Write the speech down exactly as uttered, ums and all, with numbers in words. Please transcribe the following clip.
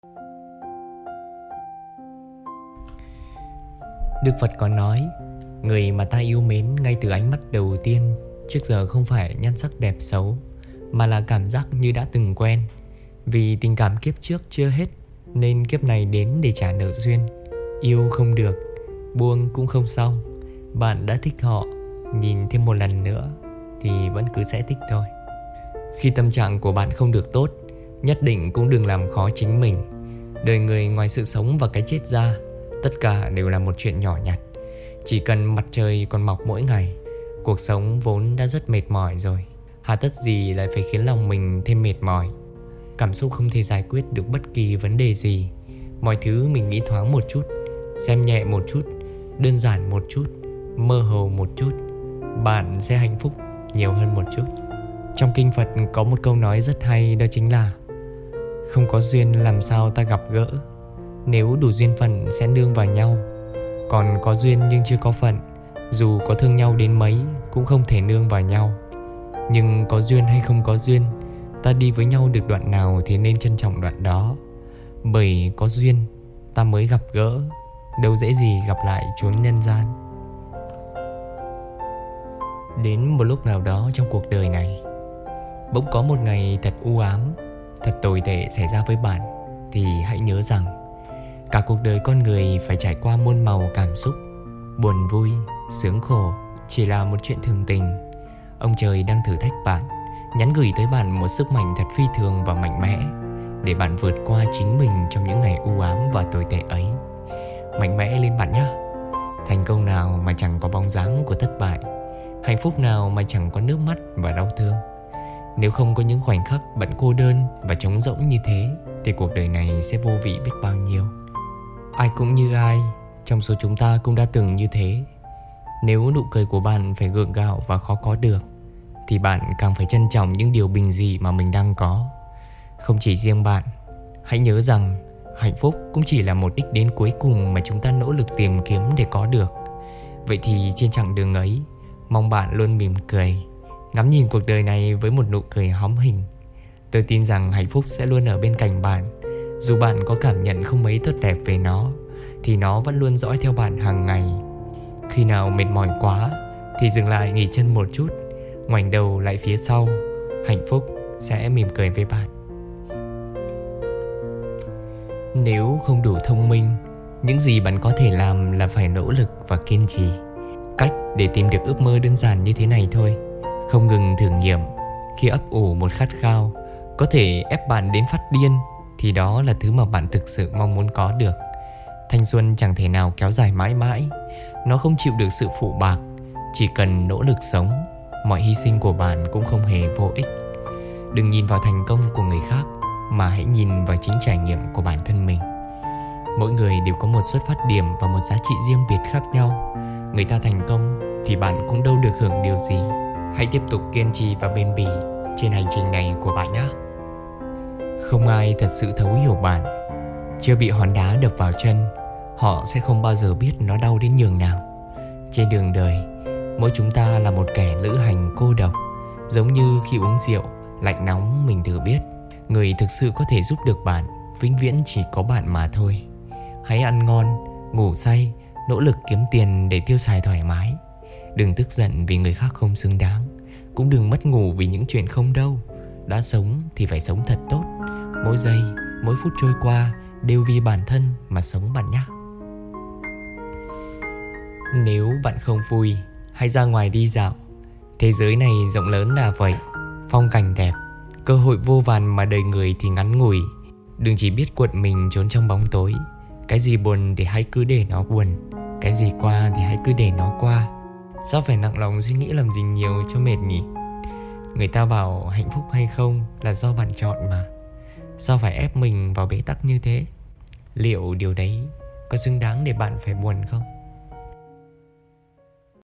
Đức Phật có nói, người mà ta yêu mến ngay từ ánh mắt đầu tiên trước giờ không phải nhan sắc đẹp xấu, mà là cảm giác như đã từng quen. Vì tình cảm kiếp trước chưa hết nên kiếp này đến để trả nợ duyên. Yêu không được, buông cũng không xong. Bạn đã thích họ, nhìn thêm một lần nữa thì vẫn cứ sẽ thích thôi. Khi tâm trạng của bạn không được tốt, nhất định cũng đừng làm khó chính mình. Đời người ngoài sự sống và cái chết ra, tất cả đều là một chuyện nhỏ nhặt. Chỉ cần mặt trời còn mọc mỗi ngày, cuộc sống vốn đã rất mệt mỏi rồi. Hà tất gì lại phải khiến lòng mình thêm mệt mỏi. Cảm xúc không thể giải quyết được bất kỳ vấn đề gì. Mọi thứ mình nghĩ thoáng một chút, xem nhẹ một chút, đơn giản một chút, mơ hồ một chút, bạn sẽ hạnh phúc nhiều hơn một chút. Trong kinh Phật có một câu nói rất hay, đó chính là: không có duyên làm sao ta gặp gỡ, nếu đủ duyên phận sẽ nương vào nhau. Còn có duyên nhưng chưa có phận, dù có thương nhau đến mấy cũng không thể nương vào nhau. Nhưng có duyên hay không có duyên, ta đi với nhau được đoạn nào thì nên trân trọng đoạn đó. Bởi có duyên ta mới gặp gỡ, đâu dễ gì gặp lại chốn nhân gian. Đến một lúc nào đó trong cuộc đời này, bỗng có một ngày thật u ám, thật tồi tệ xảy ra với bạn, thì hãy nhớ rằng cả cuộc đời con người phải trải qua muôn màu cảm xúc. Buồn vui, sướng khổ chỉ là một chuyện thường tình. Ông trời đang thử thách bạn, nhắn gửi tới bạn một sức mạnh thật phi thường và mạnh mẽ, để bạn vượt qua chính mình trong những ngày u ám và tồi tệ ấy. Mạnh mẽ lên bạn nhé. Thành công nào mà chẳng có bóng dáng của thất bại, hạnh phúc nào mà chẳng có nước mắt và đau thương. Nếu không có những khoảnh khắc bạn cô đơn và trống rỗng như thế, thì cuộc đời này sẽ vô vị biết bao nhiêu. Ai cũng như ai, trong số chúng ta cũng đã từng như thế. Nếu nụ cười của bạn phải gượng gạo và khó có được, thì bạn càng phải trân trọng những điều bình dị mà mình đang có. Không chỉ riêng bạn, hãy nhớ rằng hạnh phúc cũng chỉ là một đích đến cuối cùng mà chúng ta nỗ lực tìm kiếm để có được. Vậy thì trên chặng đường ấy, mong bạn luôn mỉm cười, ngắm nhìn cuộc đời này với một nụ cười hóm hình. Tôi tin rằng hạnh phúc sẽ luôn ở bên cạnh bạn. Dù bạn có cảm nhận không mấy tốt đẹp về nó, thì nó vẫn luôn dõi theo bạn hàng ngày. Khi nào mệt mỏi quá thì dừng lại nghỉ chân một chút, ngoảnh đầu lại phía sau, hạnh phúc sẽ mỉm cười với bạn. Nếu không đủ thông minh, những gì bạn có thể làm là phải nỗ lực và kiên trì. Cách để tìm được ước mơ đơn giản như thế này thôi: không ngừng thử nghiệm. Khi ấp ủ một khát khao có thể ép bạn đến phát điên, thì đó là thứ mà bạn thực sự mong muốn có được. Thanh xuân chẳng thể nào kéo dài mãi mãi, nó không chịu được sự phụ bạc. Chỉ cần nỗ lực sống, mọi hy sinh của bạn cũng không hề vô ích. Đừng nhìn vào thành công của người khác, mà hãy nhìn vào chính trải nghiệm của bản thân mình. Mỗi người đều có một xuất phát điểm và một giá trị riêng biệt khác nhau. Người ta thành công thì bạn cũng đâu được hưởng điều gì. Hãy tiếp tục kiên trì và bền bỉ trên hành trình này của bạn nhé. Không ai thật sự thấu hiểu bạn. Chưa bị hòn đá đập vào chân, họ sẽ không bao giờ biết nó đau đến nhường nào. Trên đường đời, mỗi chúng ta là một kẻ lữ hành cô độc. Giống như khi uống rượu, lạnh nóng mình tự biết. Người thực sự có thể giúp được bạn vĩnh viễn chỉ có bạn mà thôi. Hãy ăn ngon, ngủ say, nỗ lực kiếm tiền để tiêu xài thoải mái. Đừng tức giận vì người khác không xứng đáng, cũng đừng mất ngủ vì những chuyện không đâu. Đã sống thì phải sống thật tốt. Mỗi giây, mỗi phút trôi qua đều vì bản thân mà sống bạn nhé. Nếu bạn không vui, hãy ra ngoài đi dạo. Thế giới này rộng lớn là vậy, phong cảnh đẹp, cơ hội vô vàn mà đời người thì ngắn ngủi. Đừng chỉ biết cuộn mình trốn trong bóng tối. Cái gì buồn thì hãy cứ để nó buồn, cái gì qua thì hãy cứ để nó qua. Sao phải nặng lòng suy nghĩ làm gì nhiều cho mệt nhỉ? Người ta bảo hạnh phúc hay không là do bạn chọn mà. Sao phải ép mình vào bế tắc như thế? Liệu điều đấy có xứng đáng để bạn phải buồn không?